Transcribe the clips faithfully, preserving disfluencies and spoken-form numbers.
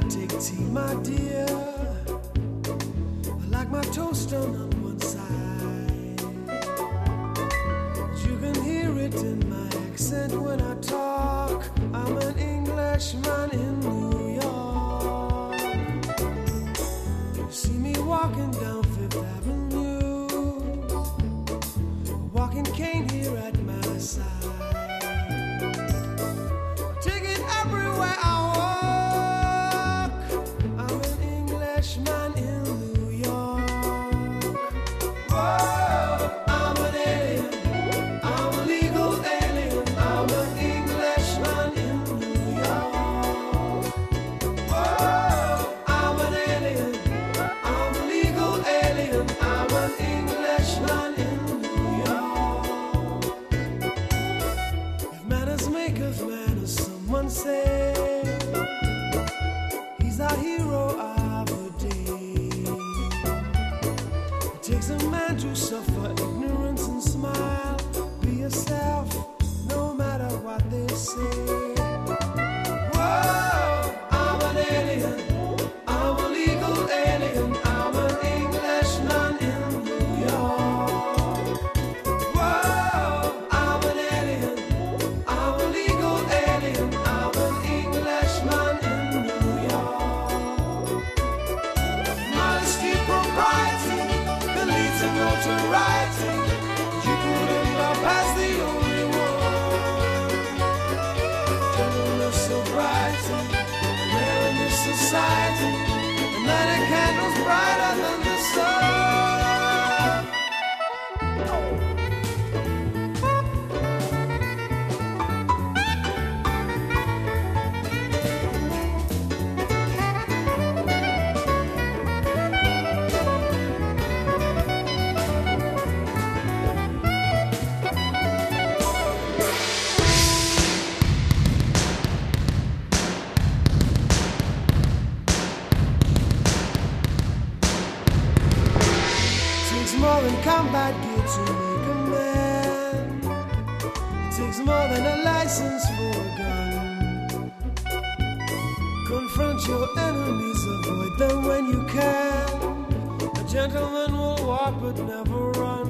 take tea, my dear. I like my toast done on one side. You can hear it in my accent when I talk. I'm an Englishman in New York. You see me walking down Fifth Avenue, a walking cane here at my side. Take it everywhere I walk. I'm an Englishman in New York. Whoa, I'm an alien. I'm a legal alien. I'm an Englishman in New York. Whoa, I'm an alien. I'm a legal alien. I'm an Englishman in New York. If manners make us manners, someone say he's our hero of the day. It takes a man to suffer ignorance and smile. Be yourself, no matter what they say. Whoa, I'm an alien. I'm a legal alien. I'm an Englishman in New York. Whoa, I'm an alien. I'm a legal alien. I'm an Englishman in New York. Modesty, propriety, the leads to notoriety. You couldn't love as the only one. Gentleness, sobriety, rare in this society. And light a candles brighter than the sun. Takes more than combat gear to make a man. It takes more than a license for a gun. Confront your enemies, avoid them when you can. A gentleman will walk but never run.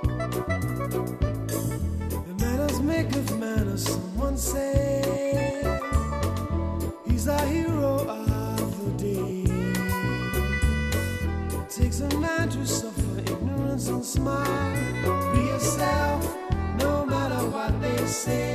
The manners make of manners, someone say. He's our hero of the day. It takes a man to suffer ignorance and smile. Be yourself, no matter what they say.